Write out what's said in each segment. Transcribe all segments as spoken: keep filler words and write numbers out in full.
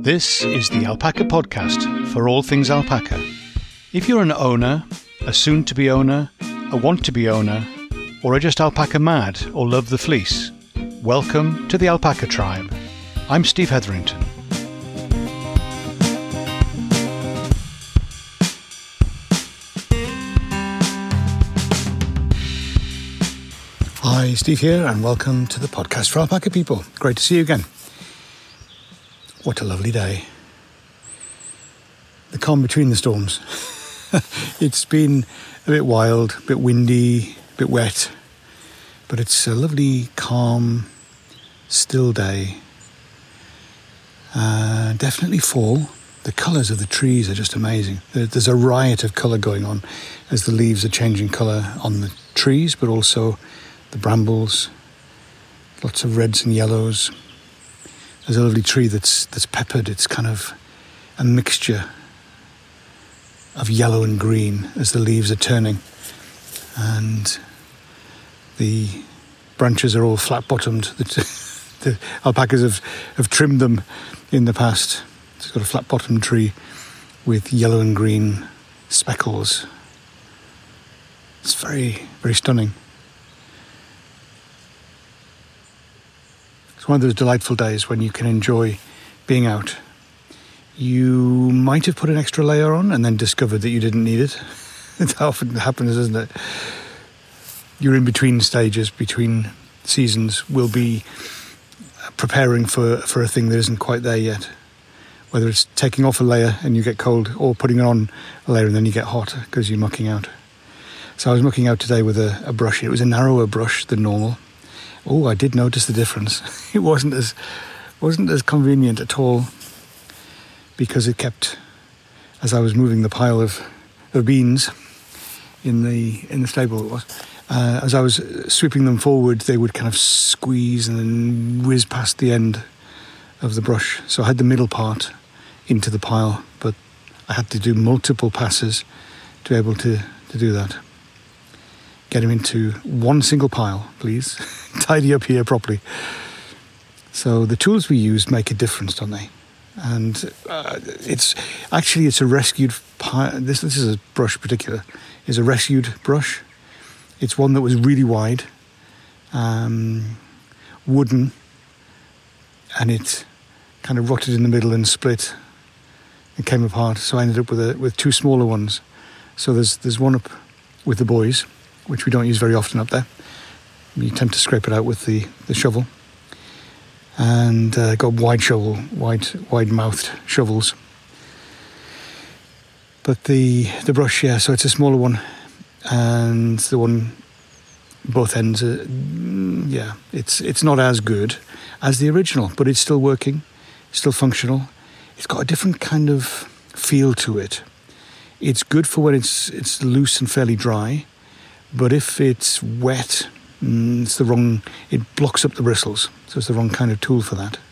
This is the Alpaca Podcast for all things alpaca. If you're an owner, a soon-to-be owner, a want-to-be owner, or are just alpaca mad or love the fleece, welcome to the Alpaca Tribe. I'm Steve Hetherington. Hi, Steve here, and welcome to the podcast for alpaca people. Great to see you again. What a lovely day. The calm between the storms. It's been a bit wild, a bit windy, a bit wet, but it's a lovely, calm, still day. Uh, definitely fall. The colours of the trees are just amazing. There's a riot of colour going on as the leaves are changing colour on the trees, but also the brambles, lots of reds and yellows. There's a lovely tree that's that's peppered. It's kind of a mixture of yellow and green as the leaves are turning. And the branches are all flat-bottomed. The, the alpacas have, have trimmed them in the past. It's got a flat-bottomed tree with yellow and green speckles. It's very, very stunning. It's one of those delightful days when you can enjoy being out. You might have put an extra layer on and then discovered that you didn't need it. It often happens, isn't it? You're in between stages, between seasons. We'll be preparing for, for a thing that isn't quite there yet. Whether it's taking off a layer and you get cold, or putting on a layer and then you get hot because you're mucking out. So I was mucking out today with a, a brush. It was a narrower brush than normal. Oh, I did notice the difference. It wasn't as wasn't as convenient at all, because it kept, as I was moving the pile of, of beans in the in the stable, it was, uh, as I was sweeping them forward, they would kind of squeeze and then whiz past the end of the brush. So I had the middle part into the pile, but I had to do multiple passes to be able to, to do that. Get them into one single pile, please. Tidy up here properly. So the tools we use make a difference, don't they? And uh, it's actually it's a rescued pile. This this is a brush in particular is a rescued brush. It's one that was really wide, um, wooden, and it kind of rotted in the middle and split. It came apart. So I ended up with a, with two smaller ones. So there's there's one up with the boys, which we don't use very often up there. You tend to scrape it out with the, the shovel. And uh, got wide shovel, wide wide-mouthed shovels. But the the brush, yeah, so it's a smaller one. And the one, both ends, are, yeah, it's it's not as good as the original, but it's still working, still functional. It's got a different kind of feel to it. It's good for when it's it's loose and fairly dry. But if it's wet, it's the wrong, it blocks up the bristles. So it's the wrong kind of tool for that.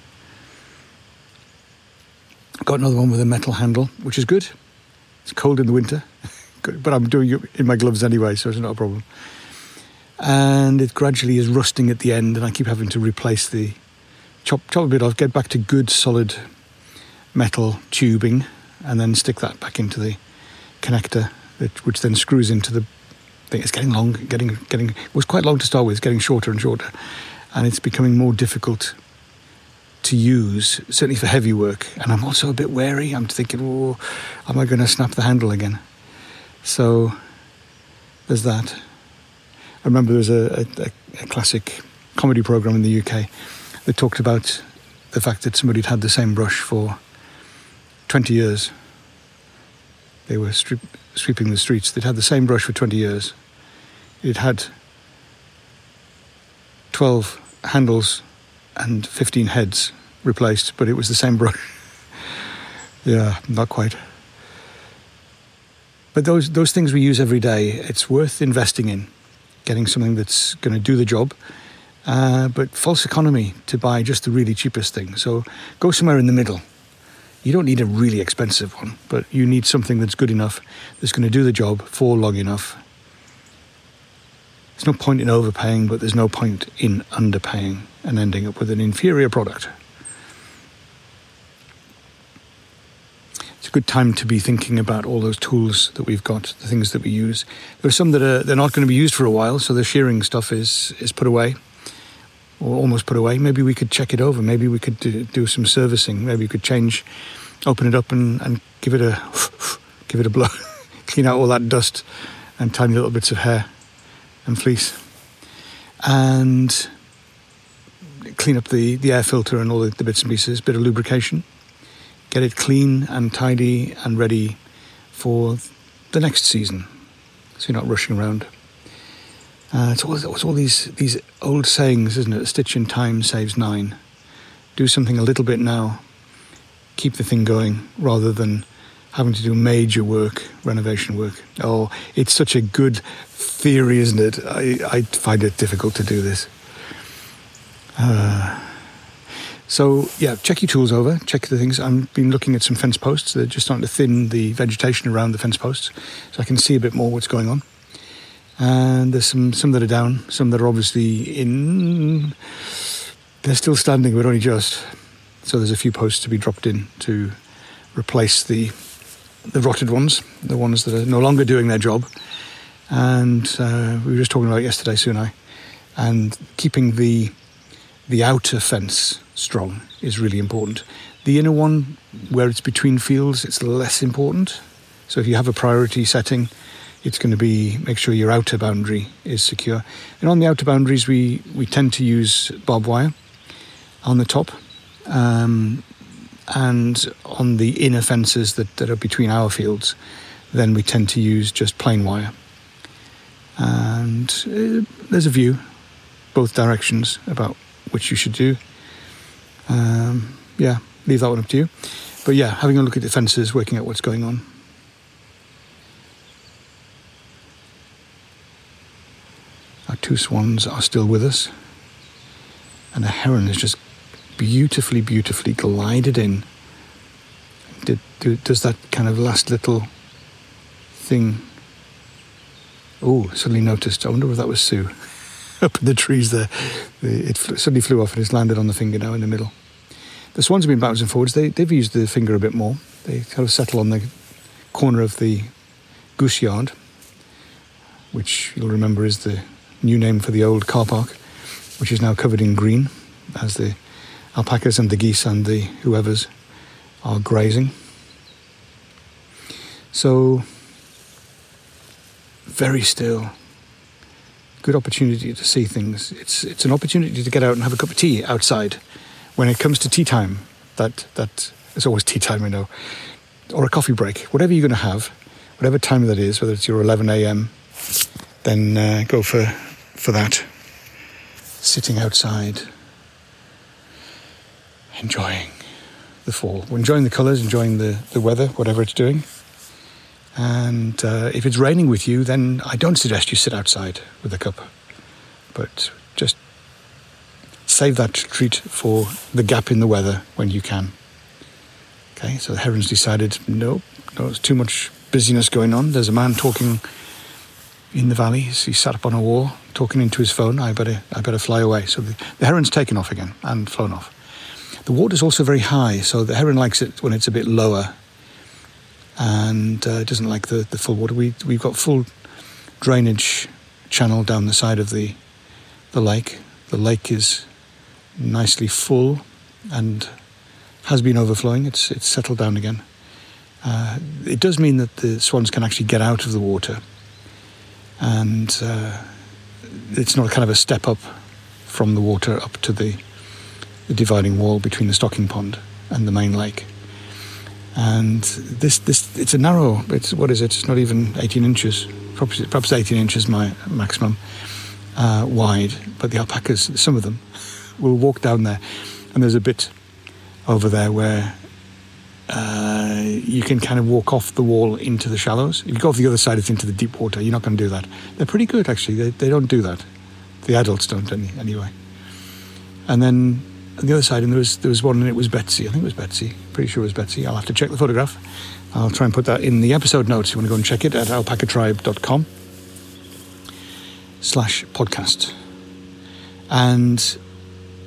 Got another one with a metal handle, which is good. It's cold in the winter, but I'm doing it in my gloves anyway, so it's not a problem. And it gradually is rusting at the end, and I keep having to replace the, chop, chop a bit off, get back to good solid metal tubing, and then stick that back into the connector, that, which then screws into the thing. It's getting long, getting, getting, it was quite long to start with, it's getting shorter and shorter, and it's becoming more difficult to use, certainly for heavy work. And I'm also a bit wary. I'm thinking, oh, am I going to snap the handle again? So there's that. I remember there was a, a, a classic comedy program in the U K that talked about the fact that somebody had had the same brush for twenty years. They were strip, sweeping the streets. They'd had the same brush for twenty years. It had twelve handles and fifteen heads replaced, but it was the same brush. Yeah, not quite. But those those things we use every day, it's worth investing in, getting something that's going to do the job. Uh, but false economy to buy just the really cheapest thing. So go somewhere in the middle. You don't need a really expensive one, but you need something that's good enough, that's going to do the job for long enough. There's no point in overpaying, but there's no point in underpaying and ending up with an inferior product. it's a good time to be thinking about all those tools that we've got, the things that we use. There are some that are they're not going to be used for a while, so the shearing stuff is is put away, or almost put away. Maybe we could check it over. Maybe we could do, do some servicing. Maybe we could change, open it up and, and give it a give it a blow, clean out all that dust and tiny little bits of hair and fleece, and clean up the, the air filter and all the, the bits and pieces, bit of lubrication, get it clean and tidy and ready for the next season, so you're not rushing around. Uh, it's, all, it's all these these old sayings, isn't it? A stitch in time saves nine. Do something a little bit now, keep the thing going, rather than having to do major work, renovation work. Oh, it's such a good theory, isn't it? I, I find it difficult to do this. Uh, so, yeah, check your tools over, check the things. I've been looking at some fence posts. They're just starting to thin the vegetation around the fence posts, so I can see a bit more what's going on. And there's some, some that are down, some that are obviously in... They're still standing, but only just. So there's a few posts to be dropped in to replace the the rotted ones, the ones that are no longer doing their job. And uh, we were just talking about it yesterday, Sue and I. And keeping the the outer fence strong is really important. The inner one, where it's between fields, it's less important. So if you have a priority setting, it's going to be make sure your outer boundary is secure. And on the outer boundaries, we, we tend to use barbed wire on the top. Um, and on the inner fences that, that are between our fields, then we tend to use just plain wire. And uh, there's a view, both directions, about which you should do. Um, yeah, leave that one up to you. But yeah, having a look at the fences, working out what's going on. Our two swans are still with us. And a heron has just beautifully, beautifully glided in. Did, do, does that kind of last little thing. Oh, suddenly noticed. I wonder if that was Sue. Up in the trees there. It suddenly flew off and it's landed on the finger now in the middle. The swans have been backwards and forwards. They, they've used the finger a bit more. They kind of settle on the corner of the goose yard, which you'll remember is the new name for the old car park, which is now covered in green as the alpacas and the geese and the whoever's are grazing. So, very still. Good opportunity to see things. It's it's an opportunity to get out and have a cup of tea outside. When it comes to tea time, that that it's always tea time, I know, or a coffee break, whatever you're going to have, whatever time that is, whether it's your eleven a.m., then uh, go for for that. Sitting outside, enjoying the fall, enjoying the colours, enjoying the, the weather, whatever it's doing. And uh, if it's raining with you, then I don't suggest you sit outside with a cup, but just save that treat for the gap in the weather when you can. Okay, so the heron's decided, no, no, there's too much busyness going on. There's a man talking in the valley. He sat up on a wall, talking into his phone. I better, I better fly away. So the, the heron's taken off again and flown off. The water's also very high, so the heron likes it when it's a bit lower, and uh, it doesn't like the, the full water. We, we've got full drainage channel down the side of the the lake. The lake is nicely full and has been overflowing. It's it's settled down again. Uh, it does mean that the swans can actually get out of the water, and uh, it's not kind of a step up from the water up to the the dividing wall between the stocking pond and the main lake. And this, this, it's a narrow, it's, what is it? It's not even eighteen inches, perhaps, perhaps eighteen inches my maximum uh, wide, but the alpacas, some of them, will walk down there. And there's a bit over there where uh, you can kind of walk off the wall into the shallows. If you go off the other side, it's into the deep water. You're not going to do that. They're pretty good, actually. They, they don't do that. The adults don't any, anyway. And then on the other side, and there was there was one, and it was Betsy. I think it was Betsy. Pretty sure it was Betsy. I'll have to check the photograph. I'll try and put that in the episode notes. You want to go and check it at alpacatribe.com slash podcast. And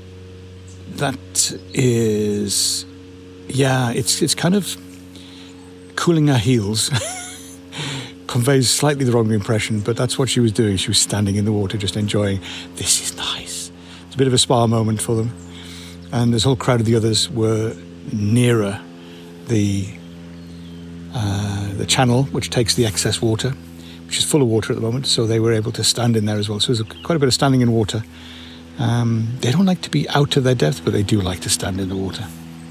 that is, yeah, it's it's kind of cooling her heels conveys slightly the wrong impression, but that's what she was doing. She was standing in the water, just enjoying, this is nice. It's a bit of a spa moment for them. And this whole crowd of the others were nearer the uh, the channel, which takes the excess water, which is full of water at the moment, so they were able to stand in there as well. So there's quite a bit of standing in water. Um, they don't like to be out of their depth, but they do like to stand in the water.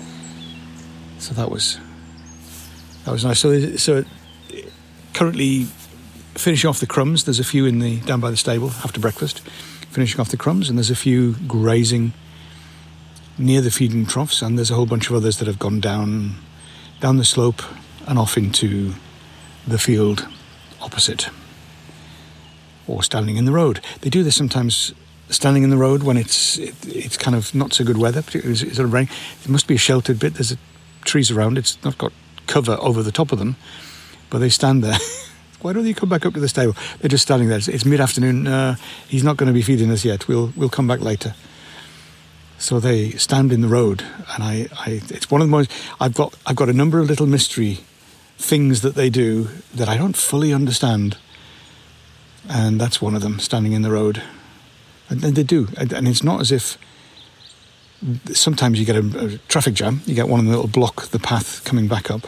So that was that was nice. So, so currently finishing off the crumbs. There's a few in the down by the stable after breakfast, finishing off the crumbs, and there's a few grazing near the feeding troughs, and there's a whole bunch of others that have gone down down the slope and off into the field opposite, or standing in the road. They do this sometimes, standing in the road when it's it, it's kind of not so good weather, particularly it's sort of rain. It must be a sheltered bit. There's a, trees around. It's not got cover over the top of them, but they stand there. Why don't you come back up to the stable? They're just standing there. It's, it's mid-afternoon. Uh, he's not going to be feeding us yet. We'll we'll come back later. So they stand in the road, and I, I it's one of the most. I've got I've got a number of little mystery things that they do that I don't fully understand, and that's one of them. Standing in the road, and, and they do, and, and it's not as if. Sometimes you get a, a traffic jam. You get one of them that'll block the path coming back up,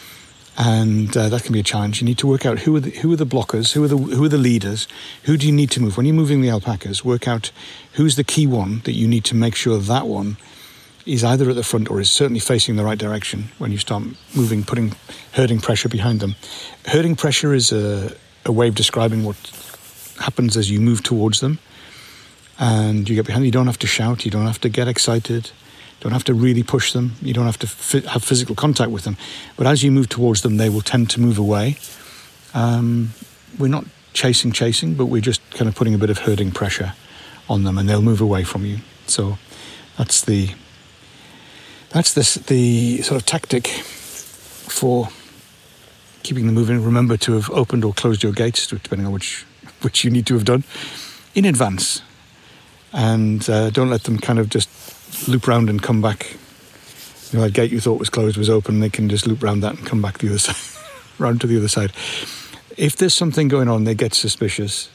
and uh, that can be a challenge. You need to work out who are the, who are the blockers, who are the who are the leaders, who do you need to move when you're moving the alpacas. Work out who's the key one that you need to make sure that one is either at the front or is certainly facing the right direction when you start moving, putting herding pressure behind them. Herding pressure is a, a way of describing what happens as you move towards them. And you get behind them. You don't have to shout. You don't have to get excited. You don't have to really push them. You don't have to fi- have physical contact with them. But as you move towards them, they will tend to move away. Um, we're not chasing, chasing, but we're just kind of putting a bit of herding pressure on them, and they'll move away from you. So that's the that's the the sort of tactic for keeping them moving. Remember to have opened or closed your gates, depending on which which you need to have done in advance. And uh, don't let them kind of just loop round and come back. You know, that gate you thought was closed was open. They can just loop round that and come back the other side, round to the other side. If there's something going on, they get suspicious.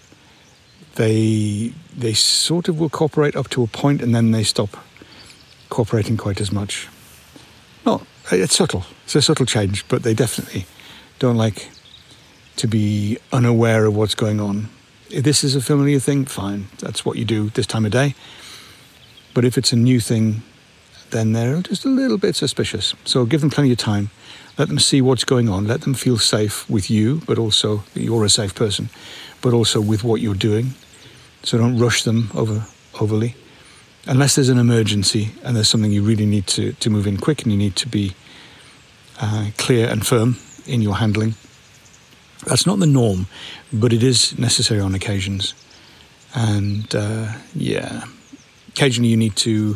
They they sort of will cooperate up to a point, and then they stop cooperating quite as much. No, it's subtle. It's a subtle change, but they definitely don't like to be unaware of what's going on. If this is a familiar thing, fine. That's what you do this time of day. But if it's a new thing, then they're just a little bit suspicious. So give them plenty of time. Let them see what's going on. Let them feel safe with you, but also that you're a safe person, but also with what you're doing. So don't rush them over overly. Unless there's an emergency and there's something you really need to, to move in quick, and you need to be uh, clear and firm in your handling. That's not the norm, but it is necessary on occasions. And uh, yeah, occasionally you need to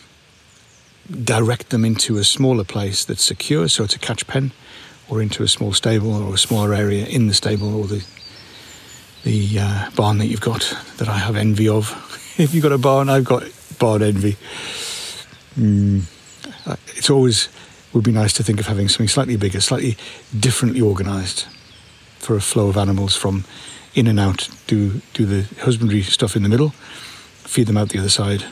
direct them into a smaller place that's secure, so it's a catch pen, or into a small stable or a smaller area in the stable, or the the uh, barn that you've got, that I have envy of. If you've got a barn, I've got barn envy. Mm. It's always would be nice to think of having something slightly bigger, slightly differently organised, for a flow of animals from in and out. Do do the husbandry stuff in the middle, feed them out the other side,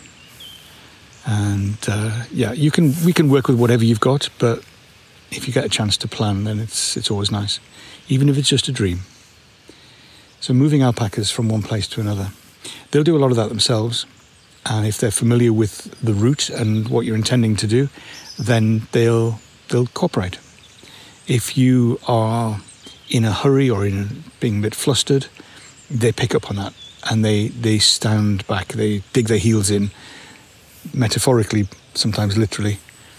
and uh, yeah, you can we can work with whatever you've got. But if you get a chance to plan, then it's it's always nice, even if it's just a dream. So moving alpacas from one place to another, they'll do a lot of that themselves, and if they're familiar with the route and what you're intending to do, then they'll they'll cooperate. If you are in a hurry or in being a bit flustered, they pick up on that, and they, they stand back, they dig their heels in, metaphorically, sometimes literally.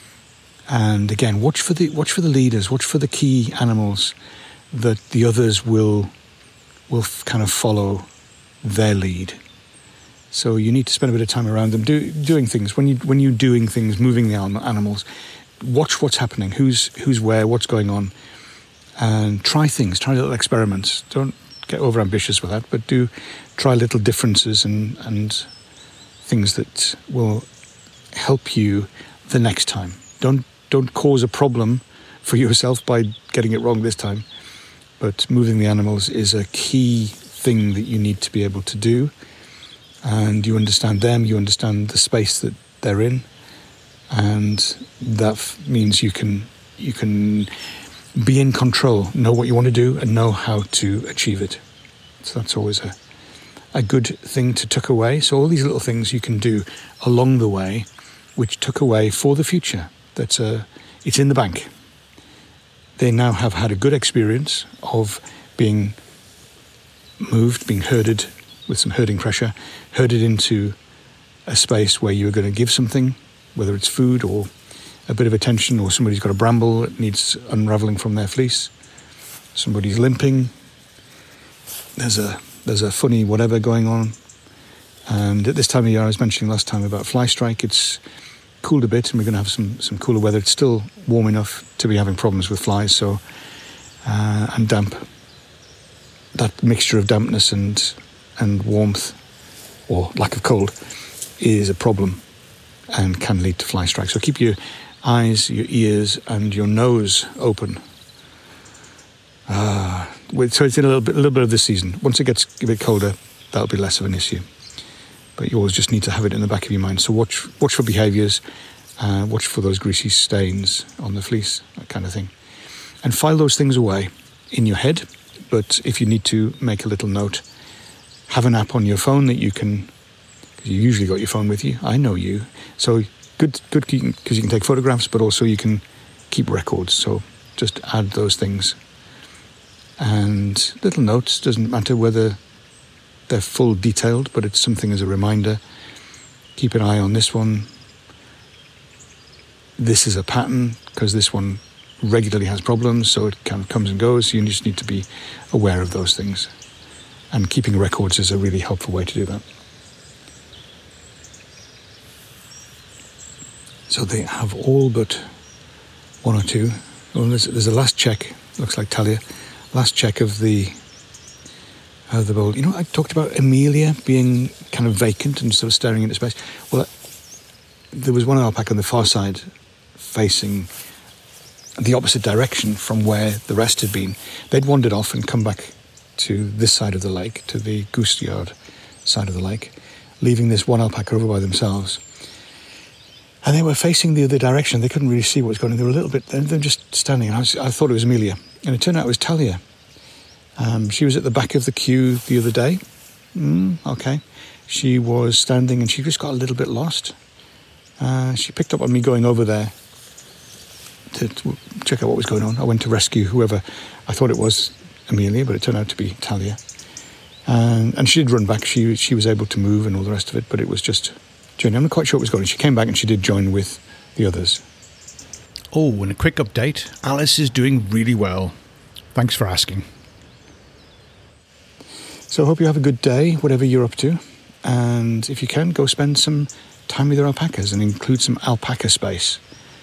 And again, watch for the watch for the leaders, watch for the key animals that the others will will kind of follow their lead. So you need to spend a bit of time around them, do, doing things. When you when you're doing things, moving the animals, watch what's happening, who's who's where, what's going on. And try things, try little experiments. Don't get over-ambitious with that, but do try little differences and, and things that will help you the next time. Don't don't cause a problem for yourself by getting it wrong this time. But moving the animals is a key thing that you need to be able to do. And you understand them, you understand the space that they're in. And that f- means you can you can be in control, know what you want to do and know how to achieve it. So that's always a, a good thing to tuck away. So all these little things you can do along the way, which tuck away for the future. That's a, it's in the bank. They now have had a good experience of being moved, being herded with some herding pressure, herded into a space where you're going to give something, whether it's food or a bit of attention, or somebody's got a bramble that needs unravelling from their fleece, somebody's limping, there's a there's a funny whatever going on. And at this time of year, I was mentioning last time about fly strike, it's cooled a bit and we're going to have some, some cooler weather. It's still warm enough to be having problems with flies, so uh, and damp. That mixture of dampness and and warmth, or lack of cold, is a problem and can lead to fly strike. So keep your eyes, your ears and your nose open. Uh, so it's in a little bit, a little bit of this season. Once it gets a bit colder, that'll be less of an issue. But you always just need to have it in the back of your mind. So watch watch for behaviours, uh, watch for those greasy stains on the fleece, that kind of thing. And file those things away in your head. But if you need to make a little note, have an app on your phone that you can, because you usually got your phone with you. I know you. So good, good, because you can take photographs, but also you can keep records. So just add those things. And little notes, doesn't matter whether they're full detailed, but it's something as a reminder. Keep an eye on this one. This is a pattern, because this one regularly has problems, so it kind of comes and goes. So you just need to be aware of those things. And keeping records is a really helpful way to do that. So they have all but one or two. Well, there's, there's a last check, looks like Talia. Last check of the of the bowl. You know, I talked about Amelia being kind of vacant and sort of staring into space. Well, there was one alpaca on the far side facing the opposite direction from where the rest had been. They'd wandered off and come back to this side of the lake, to the goose yard side of the lake, leaving this one alpaca over by themselves. And they were facing the other direction. They couldn't really see what was going on. They were a little bit, they were just standing. And I, was, I thought it was Amelia. And it turned out it was Talia. Um, she was at the back of the queue the other day. Mm, okay. She was standing and she just got a little bit lost. Uh, she picked up on me going over there to, to check out what was going on. I went to rescue whoever I thought it was Amelia, but it turned out to be Talia. And, and she did run back. She she was able to move and all the rest of it, but it was just journey. I'm not quite sure what was going on. She came back and she did join with the others. Oh, and a quick update. Alice is doing really well. Thanks for asking. So I hope you have a good day, whatever you're up to. And if you can, go spend some time with your alpacas and include some alpaca space.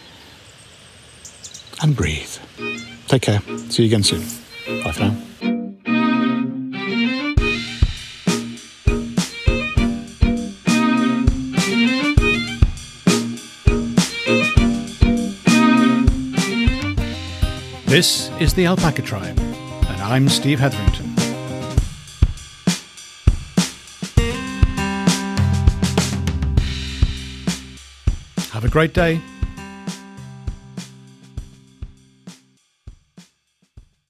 And breathe. Take care. See you again soon. Bye for now. This is the Alpaca Tribe, and I'm Steve Hetherington. Have a great day.